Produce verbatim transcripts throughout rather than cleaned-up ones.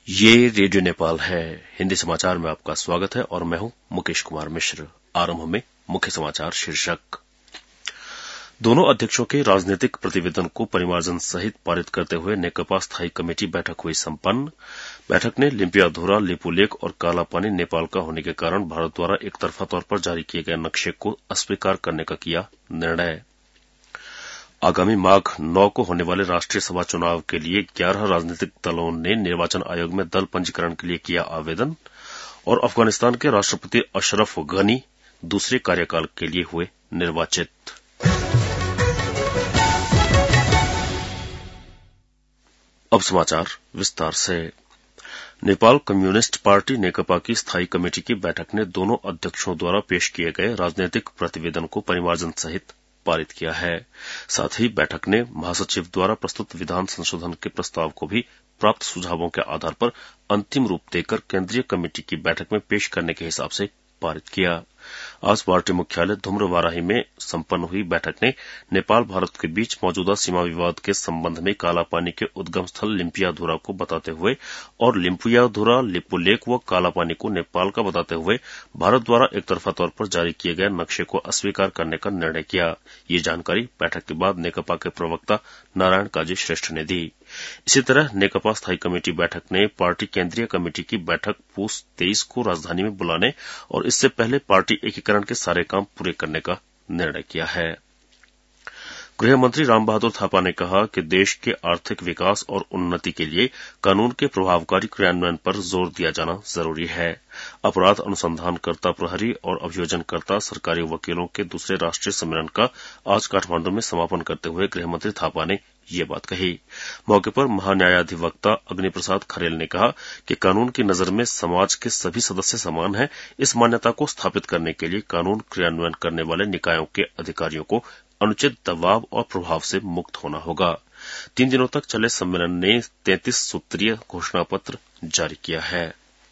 ये रेडियो नेपाल है। हिंदी समाचार में आपका स्वागत है और मैं हूं मुकेश कुमार मिश्र। आरंभ में मुख्य समाचार शीर्षक। दोनों अध्यक्षों के राजनीतिक प्रतिवेदन को परिमार्जन सहित पारित करते हुए नेकपा स्थायी कमेटी बैठक हुई संपन्न। बैठक ने लिम्पियाधुरा, लिपुलेख और कालापानी नेपाल का होने के कारण भारत द्वारा एकतरफा तौर पर जारी किए गए नक्शे को अस्वीकार करने का किया निर्णय। आगामी माघ नौ को होने वाले राष्ट्रीय सभा चुनाव के लिए ग्यारह राजनीतिक दलों ने निर्वाचन आयोग में दल पंजीकरण के लिए किया आवेदन। और अफगानिस्तान के राष्ट्रपति अशरफ गनी दूसरे कार्यकाल के लिए हुए निर्वाचित। अब समाचार विस्तार से। नेपाल कम्युनिस्ट पार्टी नेकपा की स्थायी कमेटी की बैठक ने दोनों अध्यक्षों द्वारा पेश किए गए राजनीतिक प्रतिवेदन को परिमार्जन सहित पारित किया है। साथ ही बैठक ने महासचिव द्वारा प्रस्तुत विधान संशोधन के प्रस्ताव को भी प्राप्त सुझावों के आधार पर अंतिम रूप देकर केंद्रीय कमेटी की बैठक में पेश करने के हिसाब से पारित किया। आज पार्टी मुख्यालय धुम्रवाराही में संपन्न हुई बैठक ने नेपाल भारत के बीच मौजूदा सीमा विवाद के संबंध में कालापानी के उद्गम स्थल लिम्पियाधुरा को बताते हुए और लिम्पियाधुरा, लिपुलेख व कालापानी को नेपाल का बताते हुए भारत द्वारा एकतरफा तौर पर जारी किए गए नक्शे को अस्वीकार करने का निर्णय किया। ये जानकारी बैठक के बाद नेकपा के प्रवक्ता नारायण काजी श्रेष्ठ ने दी। इसी तरह नेकपा स्थायी कमेटी बैठक ने पार्टी केंद्रीय कमेटी की बैठक पूस तेईस को राजधानी में बुलाने और इससे पहले पार्टी एकीकरण के सारे काम पूरे करने का निर्णय किया है। गृह मंत्री राम बहादुर थापा ने कहा कि देश के आर्थिक विकास और उन्नति के लिए कानून के प्रभावकारी क्रियान्वयन पर जोर दिया जाना जरूरी है। अपराध अनुसंधानकर्ता प्रहरी और अभियोजनकर्ता सरकारी वकीलों के दूसरे राष्ट्रीय सम्मेलन का आज काठमांडू में समापन करते हुए गृह मंत्री थापा ने ये बात कही। मौके पर महान्यायाधिवक्ता अग्नि प्रसाद खरेल ने कहा कि कानून की नजर में समाज के सभी सदस्य समान हैं। इस मान्यता को स्थापित करने के लिए कानून क्रियान्वयन करने वाले निकायों के अधिकारियों को अनुचित दबाव और प्रभाव से मुक्त होना होगा। तीन दिनों तक चले सम्मेलन ने तैंतीस सूत्रीय घोषणा पत्र जारी किया है।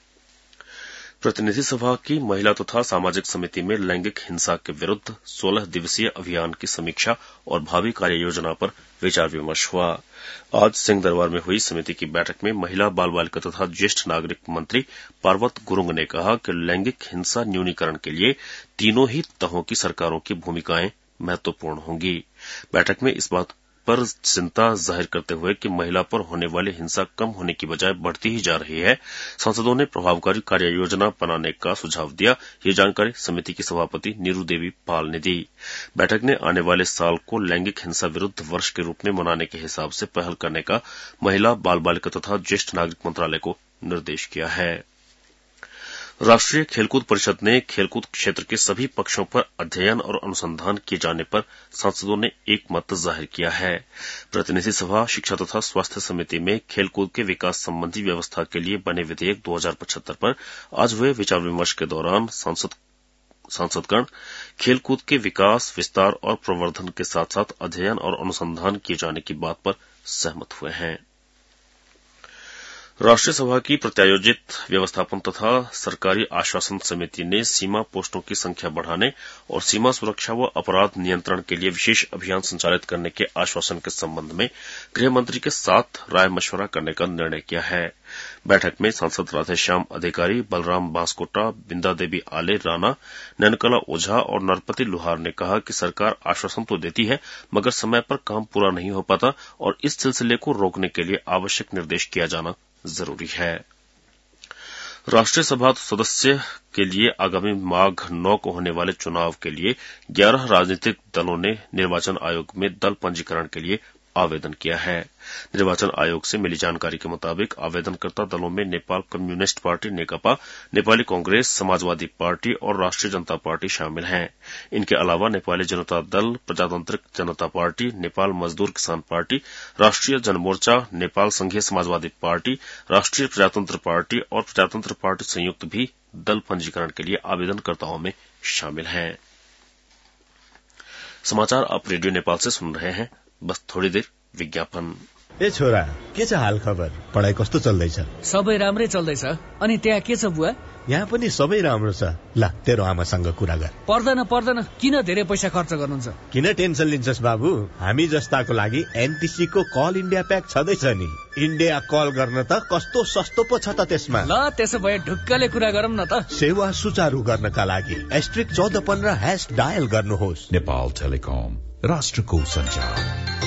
प्रतिनिधि सभा की महिला तथा सामाजिक समिति में लैंगिक हिंसा के विरुद्ध सोलह दिवसीय अभियान की समीक्षा और भावी कार्य योजना पर विचार विमर्श हुआ। आज सिंह दरबार में हुई समिति की बैठक में महिला, बाल बालिका तथा ज्येष्ठ नागरिक मंत्री पार्वत गुरुंग ने कहा कि लैंगिक हिंसा न्यूनीकरण के लिए तीनों ही तहों की सरकारों की भूमिकाएं महत्वपूर्ण होंगी। बैठक में इस बात पर चिंता जाहिर करते हुए कि महिला पर होने वाली हिंसा कम होने की बजाय बढ़ती ही जा रही है, सांसदों ने प्रभावकारी कार्य योजना बनाने का सुझाव दिया। ये जानकारी समिति की सभापति नीरू देवी पाल ने दी। बैठक ने आने वाले साल को लैंगिक हिंसा विरुद्ध वर्ष के रूप में मनाने के हिसाब से पहल करने का महिला, बाल बालिका तथा ज्येष्ठ नागरिक मंत्रालय को निर्देश किया है। राष्ट्रीय खेलकूद परिषद ने खेलकूद क्षेत्र के सभी पक्षों पर अध्ययन और अनुसंधान किए जाने पर सांसदों ने एक मत जाहिर किया है। प्रतिनिधि सभा शिक्षा तथा स्वास्थ्य समिति में खेलकूद के विकास संबंधी व्यवस्था के लिए बने विधेयक दो हजार पचहत्तर पर आज हुए विचार विमर्श के दौरान सांसद सांसदगण खेलकूद के विकास, विस्तार और प्रवर्धन के साथ साथ अध्ययन और अनुसंधान किए जाने की बात पर सहमत हुए हैं। राष्ट्रीय सभा की प्रत्यायोजित व्यवस्थापन तथा सरकारी आश्वासन समिति ने सीमा पोस्टों की संख्या बढ़ाने और सीमा सुरक्षा व अपराध नियंत्रण के लिए विशेष अभियान संचालित करने के आश्वासन के संबंध में गृह मंत्री के साथ राय मशवरा करने का निर्णय किया है। बैठक में सांसद राधेश्याम अधिकारी, बलराम बांसकोटा, बिंदा देवी आले राणा, नैनकला ओझा और नरपति लुहार ने कहा कि सरकार आश्वासन तो देती है मगर समय पर काम पूरा नहीं हो पाता और इस सिलसिले को रोकने के लिए आवश्यक निर्देश किया जाना जरूरी है। राष्ट्रीय सभा सदस्य के लिए आगामी माघ नौ को होने वाले चुनाव के लिए ग्यारह राजनीतिक दलों ने निर्वाचन आयोग में दल पंजीकरण के लिए आवेदन किया है। निर्वाचन आयोग से मिली जानकारी के मुताबिक आवेदनकर्ता दलों में Nepal communist party Nekapa, Nepali Congress, Samajwadi party और राष्ट्रीय जनता पार्टी शामिल हैं। इनके अलावा नेपाली जनता दल, प्रजातांत्रिक जनता पार्टी, नेपाल मजदूर किसान पार्टी, राष्ट्रीय जनमोर्चा, नेपाल संघीय समाजवादी पार्टी, राष्ट्रीय प्रजातंत्र पार्टी और प्रजातंत्र पार्टी संयुक्त भी दल पंजीकरण के लिए आवेदनकर्ताओं में शामिल हैं। समाचार आप रेडियो नेपाल से सुन रहे हैं। बस थोड़ी देर विज्ञापन। ए छोरा, के छ हाल खबर? पढाइ कस्तो चल्दैछ? सबै राम्रै चल्दैछ। अनि त्यहाँ के छ बुवा? यहाँ पनि सबै राम्रो छ। ल तेरो आमासँग कुरा गर। पर्दैन पर्दैन, किन धेरै पैसा खर्च गर्नुहुन्छ? किन टेन्सन लिन्छस् बाबु? हामी जस्ताको लागि एनटिसी को कल इन्डिया प्याक छँदैछ नि। इन्डिया कल गर्न त कस्तो सस्तो पो छ त त्यसमा। ल त्यसो भए ढुक्कले कुरा गरौँ न त। सेवा सुचारू गर्नका लागि एस्ट्रिक चौध पन्ध्र हैश डायल गर्नुहोस्। नेपाल टेलिकम, राष्ट्रको संचार।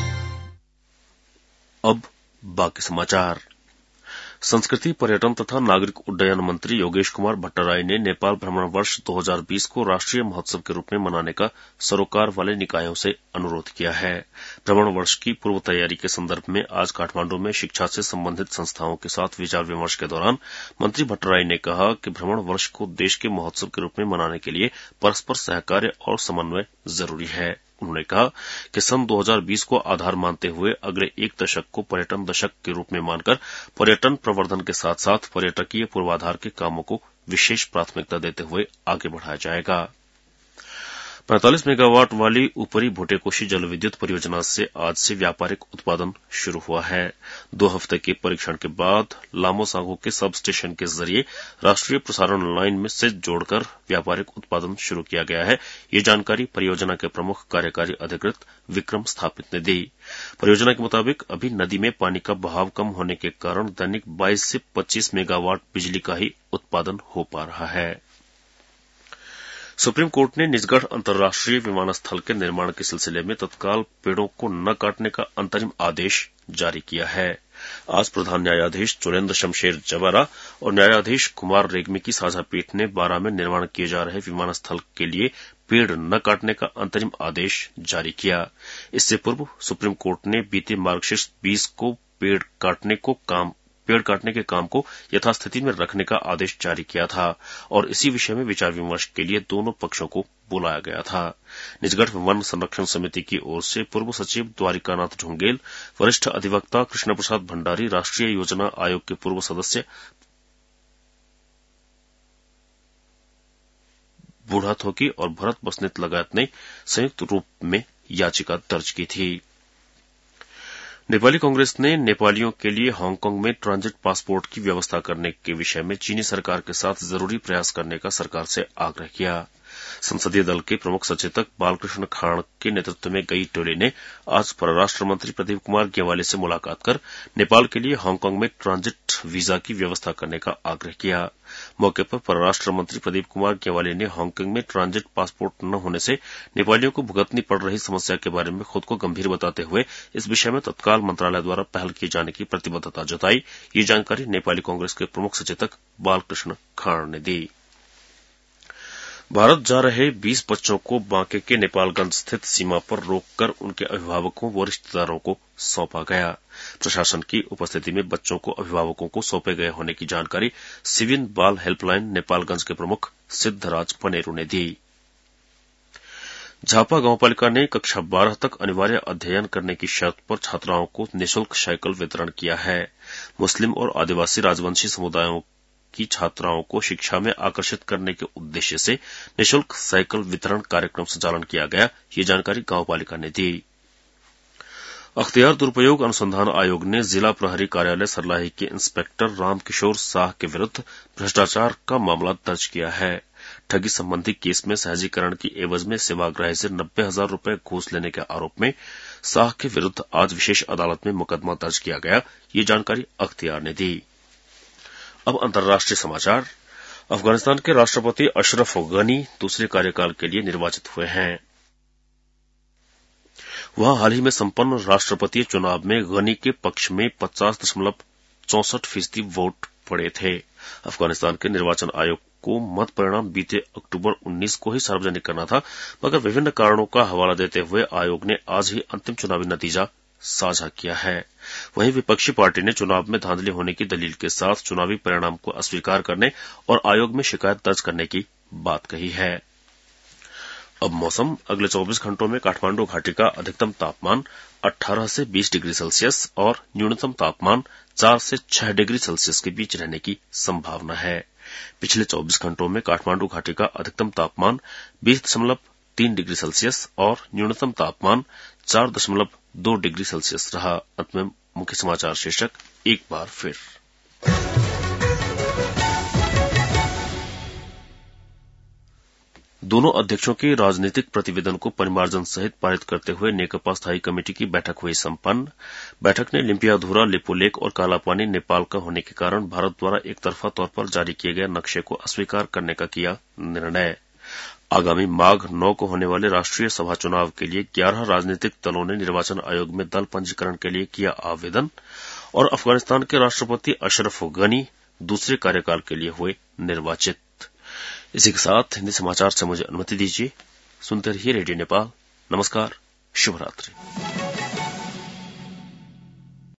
अब बाकी समाचार। संस्कृति, पर्यटन तथा नागरिक उड्डयन मंत्री योगेश कुमार भट्टराई ने नेपाल भ्रमण वर्ष दो हज़ार बीस को राष्ट्रीय महोत्सव के रूप में मनाने का सरोकार वाले निकायों से अनुरोध किया है। भ्रमण वर्ष की पूर्व तैयारी के संदर्भ में आज काठमांडू में शिक्षा से संबंधित संस्थाओं के साथ विचार विमर्श के दौरान मंत्री भट्टराई ने कहा कि भ्रमण वर्ष को देश के महोत्सव के रूप में मनाने के लिए परस्पर सहकार्य और समन्वय जरूरी है। उन्होंने कहा कि सन दो हज़ार बीस को आधार मानते हुए अगले एक दशक को पर्यटन दशक के रूप में मानकर पर्यटन प्रवर्धन के साथ साथ पर्यटकीय पूर्वाधार के कामों को विशेष प्राथमिकता देते हुए आगे बढ़ाया जाएगा। पैंतालीस मेगावाट वाली ऊपरी भोटेकोशी जल विद्युत परियोजना से आज से व्यापारिक उत्पादन शुरू हुआ है। दो हफ्ते के परीक्षण के बाद लामोसांगो के सब स्टेशन के जरिए राष्ट्रीय प्रसारण लाइन में से जोड़कर व्यापारिक उत्पादन शुरू किया गया है। ये जानकारी परियोजना के प्रमुख कार्यकारी अधिकृत विक्रम स्थापित ने दी। परियोजना के मुताबिक अभी नदी में पानी का बहाव कम होने के कारण दैनिक बाईस से पच्चीस मेगावाट बिजली का ही उत्पादन हो पा रहा है। सुप्रीम कोर्ट ने निजगढ़ अंतर्राष्ट्रीय विमानस्थल के निर्माण के सिलसिले में तत्काल पेड़ों को न काटने का अंतरिम आदेश जारी किया है। आज प्रधान न्यायाधीश चुरेन्द्र शमशेर जवारा और न्यायाधीश कुमार रेग्मी की साझा पीठ ने बारा में निर्माण किए जा रहे विमानस्थल के लिए पेड़ न काटने का अंतरिम आदेश जारी किया। इससे पूर्व सुप्रीम कोर्ट ने बीते मार्गशीर्ष बीस को पेड़ काटने को काम पेड़ काटने के काम को यथास्थिति में रखने का आदेश जारी किया था और इसी विषय में विचार विमर्श के लिए दोनों पक्षों को बुलाया गया था। निजगढ़ वन संरक्षण समिति की ओर से पूर्व सचिव द्वारिकानाथ ढुंगेल, वरिष्ठ अधिवक्ता कृष्ण प्रसाद भंडारी, राष्ट्रीय योजना आयोग के पूर्व सदस्य बूढ़ा थोकी और भरत बसनेत लगायत ने संयुक्त रूप में याचिका दर्ज की थी। नेपाली कांग्रेस ने नेपालियों के लिए हांगकांग में ट्रांजिट पासपोर्ट की व्यवस्था करने के विषय में चीनी सरकार के साथ जरूरी प्रयास करने का सरकार से आग्रह किया। संसदीय दल के प्रमुख सचेतक बालकृष्ण खाड़ के नेतृत्व में गई टोली ने आज परराष्ट्र मंत्री प्रदीप कुमार ग्यावाली से मुलाकात कर नेपाल के लिए हांगकांग में ट्रांजिट वीजा की व्यवस्था करने का आग्रह किया। मौके पर परराष्ट्र मंत्री प्रदीप कुमार ग्यावाली ने हांगकांग में ट्रांजिट पासपोर्ट न होने से नेपालियों को भुगतनी पड़ रही समस्या के बारे में खुद को गंभीर बताते हुए इस विषय में तत्काल मंत्रालय द्वारा पहल किए जाने की प्रतिबद्धता जताई। ये जानकारी नेपाली कांग्रेस के प्रमुख सचेतक बालकृष्ण खाड़ ने दी। भारत जा रहे बीस बच्चों को बांके के नेपालगंज स्थित सीमा पर रोककर उनके अभिभावकों व रिश्तेदारों को सौंपा गया। प्रशासन की उपस्थिति में बच्चों को अभिभावकों को सौंपे गए होने की जानकारी सिविन बाल हेल्पलाइन नेपालगंज के प्रमुख सिद्धराज पनेरू ने दी। झापा गांवपालिका ने कक्षा बारह तक अनिवार्य अध्ययन करने की शर्त पर छात्राओं को निःशुल्क साइकिल वितरण किया है। मुस्लिम और आदिवासी राजवंशी समुदायों की छात्राओं को शिक्षा में आकर्षित करने के उद्देश्य से निःशुल्क साइकिल वितरण कार्यक्रम संचालन किया गया। ये जानकारी गांवपालिका ने दी। अख्तियार दुरुपयोग अनुसंधान आयोग ने जिला प्रहरी कार्यालय सरलाही के इंस्पेक्टर रामकिशोर साह के विरुद्ध भ्रष्टाचार का मामला दर्ज किया है। ठगी संबंधी केस में सहजीकरण की एवज में सेवाग्राही से नब्बे हजार रूपये घूस लेने के आरोप में साह के विरुद्ध आज विशेष अदालत में मुकदमा दर्ज किया गया। ये जानकारी अख्तियार ने दी। अब अंतर्राष्ट्रीय समाचार। अफगानिस्तान के राष्ट्रपति अशरफ गनी दूसरे कार्यकाल के लिए निर्वाचित हुए हैं। वहां हाल ही में संपन्न राष्ट्रपति चुनाव में गनी के पक्ष में पचास दशमलव चौसठ फीसदी वोट पड़े थे। अफगानिस्तान के निर्वाचन आयोग को मत परिणाम बीते अक्टूबर उन्नीस को ही सार्वजनिक करना था, मगर विभिन्न कारणों का हवाला देते हुए आयोग ने आज ही अंतिम चुनावी नतीजा साझा किया है। वहीं विपक्षी पार्टी ने चुनाव में धांधली होने की दलील के साथ चुनावी परिणाम को अस्वीकार करने और आयोग में शिकायत दर्ज करने की बात कही है। अब मौसम। अगले चौबीस घंटों में काठमांडू घाटी का अधिकतम तापमान अठारह से बीस डिग्री सेल्सियस और न्यूनतम तापमान चार से छह डिग्री सेल्सियस के बीच रहने की संभावना है। पिछले चौबीस घंटों में काठमांडू घाटी का अधिकतम तापमान बीस दशमलव तीन डिग्री सेल्सियस और न्यूनतम तापमान चार दशमलव दो डिग्री सेल्सियस रहा। अंत में मुख्य समाचार शीर्षक एक बार फिर। दोनों अध्यक्षों के राजनीतिक प्रतिवेदन को परिमार्जन सहित पारित करते हुए नेकपा स्थायी कमेटी की बैठक हुई संपन्न। बैठक ने लिम्पियाधुरा, लिपुलेख और कालापानी नेपाल का होने के कारण भारत द्वारा एकतरफा तौर पर जारी किए गए नक्शे को अस्वीकार करने का किया निर्णय। आगामी माघ नौ को होने वाले राष्ट्रीय सभा चुनाव के लिए ग्यारह राजनीतिक दलों ने निर्वाचन आयोग में दल पंजीकरण के लिए किया आवेदन। और अफगानिस्तान के राष्ट्रपति अशरफ गनी दूसरे कार्यकाल के लिए हुए निर्वाचित। इसी के साथ हिंदी समाचार से मुझे अनुमति दीजिए। सुनते रहिए रेडियो नेपाल। नमस्कार, शुभ रात्रि।